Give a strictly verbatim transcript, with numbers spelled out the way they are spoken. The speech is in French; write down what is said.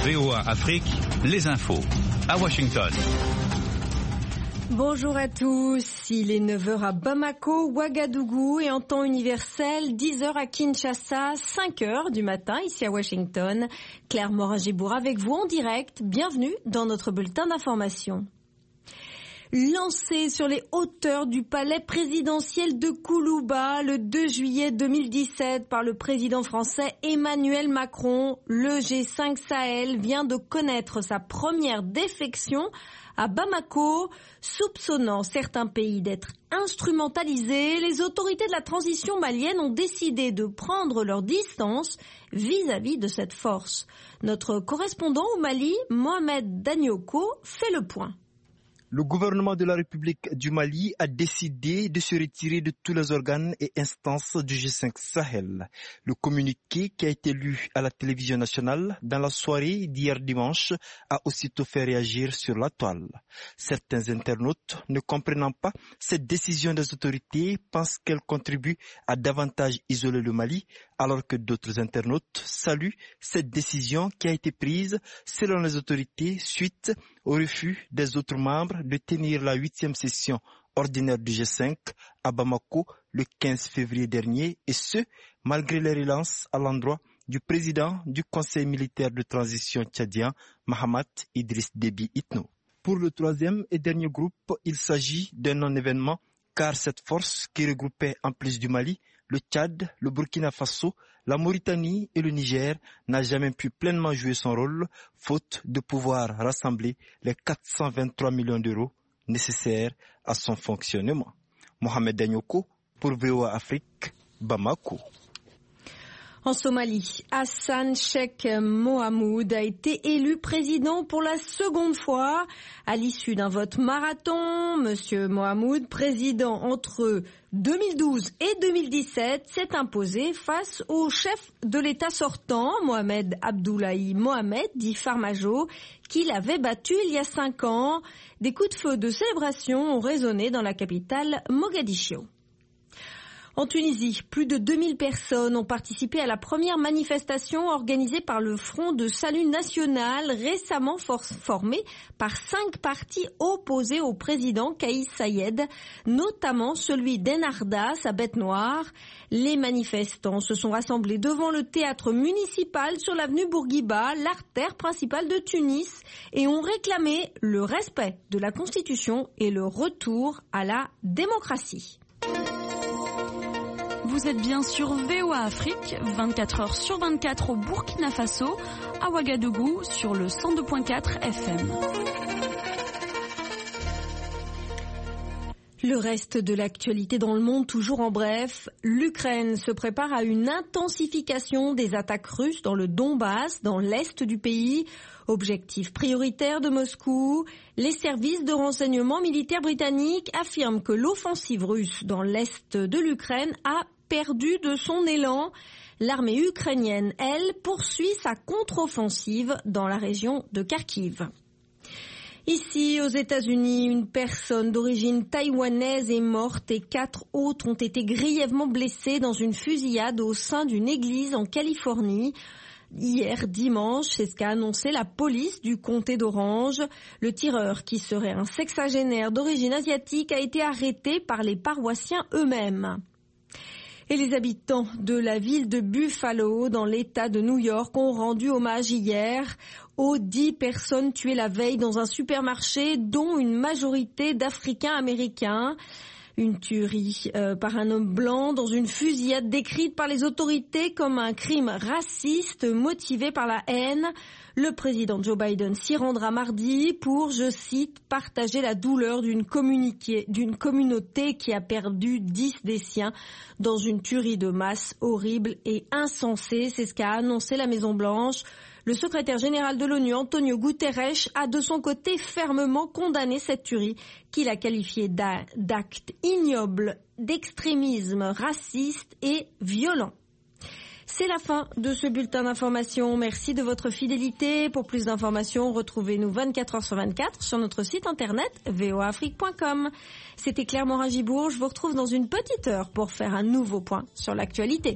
V O A Afrique, les infos, à Washington. Bonjour à tous, il est neuf heures à Bamako, Ouagadougou et en temps universel, dix heures à Kinshasa, cinq heures du matin ici à Washington. Claire Morin-Gibour avec vous en direct, bienvenue dans notre bulletin d'information. Lancé sur les hauteurs du palais présidentiel de Koulouba le deux juillet deux mille dix-sept par le président français Emmanuel Macron, le G cinq Sahel vient de connaître sa première défection à Bamako, soupçonnant certains pays d'être instrumentalisés. Les autorités de la transition malienne ont décidé de prendre leur distance vis-à-vis de cette force. Notre correspondant au Mali, Mohamed Danioko, fait le point. Le gouvernement de la République du Mali a décidé de se retirer de tous les organes et instances du G cinq Sahel. Le communiqué qui a été lu à la télévision nationale dans la soirée d'hier dimanche a aussitôt fait réagir sur la toile. Certains internautes, ne comprenant pas cette décision des autorités, pensent qu'elle contribue à davantage isoler le Mali, alors que d'autres internautes saluent cette décision qui a été prise selon les autorités suite au refus des autres membres de tenir la huitième session ordinaire du G cinq à Bamako le quinze février dernier, et ce, malgré les relances à l'endroit du président du Conseil militaire de transition tchadien, Mahamat Idriss Déby Itno. Pour le troisième et dernier groupe, il s'agit d'un non-événement, car cette force qui regroupait en plus du Mali, le Tchad, le Burkina Faso, la Mauritanie et le Niger n'a jamais pu pleinement jouer son rôle, faute de pouvoir rassembler les quatre cent vingt-trois millions d'euros nécessaires à son fonctionnement. Mohamed Danioko pour V O A Afrique, Bamako. En Somalie, Hassan Sheikh Mohamud a été élu président pour la seconde fois. À l'issue d'un vote marathon, Monsieur Mohamud, président entre deux mille douze et deux mille dix-sept, s'est imposé face au chef de l'État sortant, Mohamed Abdoulaye Mohamed, dit Farmajo, qui l'avait battu il y a cinq ans. Des coups de feu de célébration ont résonné dans la capitale Mogadiscio. En Tunisie, plus de deux mille personnes ont participé à la première manifestation organisée par le Front de Salut National, récemment for- formé par cinq partis opposés au président Kais Saied, notamment celui d'Ennahda, sa bête noire. Les manifestants se sont rassemblés devant le théâtre municipal sur l'avenue Bourguiba, l'artère principale de Tunis, et ont réclamé le respect de la Constitution et le retour à la démocratie. Vous êtes bien sur V O A Afrique, vingt-quatre heures sur vingt-quatre au Burkina Faso, à Ouagadougou sur le cent deux virgule quatre F M. Le reste de l'actualité dans le monde, toujours en bref, l'Ukraine se prépare à une intensification des attaques russes dans le Donbass, dans l'est du pays. Objectif prioritaire de Moscou, les services de renseignement militaires britanniques affirment que l'offensive russe dans l'est de l'Ukraine a perdu de son élan. L'armée ukrainienne, elle, poursuit sa contre-offensive dans la région de Kharkiv. Ici, aux États-Unis, une personne d'origine taïwanaise est morte et quatre autres ont été grièvement blessés dans une fusillade au sein d'une église en Californie. Hier dimanche, c'est ce qu'a annoncé la police du comté d'Orange. Le tireur, qui serait un sexagénaire d'origine asiatique, a été arrêté par les paroissiens eux-mêmes. Et les habitants de la ville de Buffalo, dans l'État de New York, ont rendu hommage hier aux dix personnes tuées la veille dans un supermarché, dont une majorité d'Africains-Américains. Une tuerie euh, par un homme blanc dans une fusillade décrite par les autorités comme un crime raciste motivé par la haine. Le président Joe Biden s'y rendra mardi pour, je cite, partager la douleur d'une, d'une communauté qui a perdu dix des siens dans une tuerie de masse horrible et insensée. C'est ce qu'a annoncé la Maison-Blanche. Le secrétaire général de l'ONU, Antonio Guterres, a de son côté fermement condamné cette tuerie qu'il a qualifiée d'acte ignoble, d'extrémisme raciste et violent. C'est la fin de ce bulletin d'information. Merci de votre fidélité. Pour plus d'informations, retrouvez-nous vingt-quatre heures sur vingt-quatre sur notre site internet v o a afrique point com. C'était Claire Morin-Gibour. Je vous retrouve dans une petite heure pour faire un nouveau point sur l'actualité.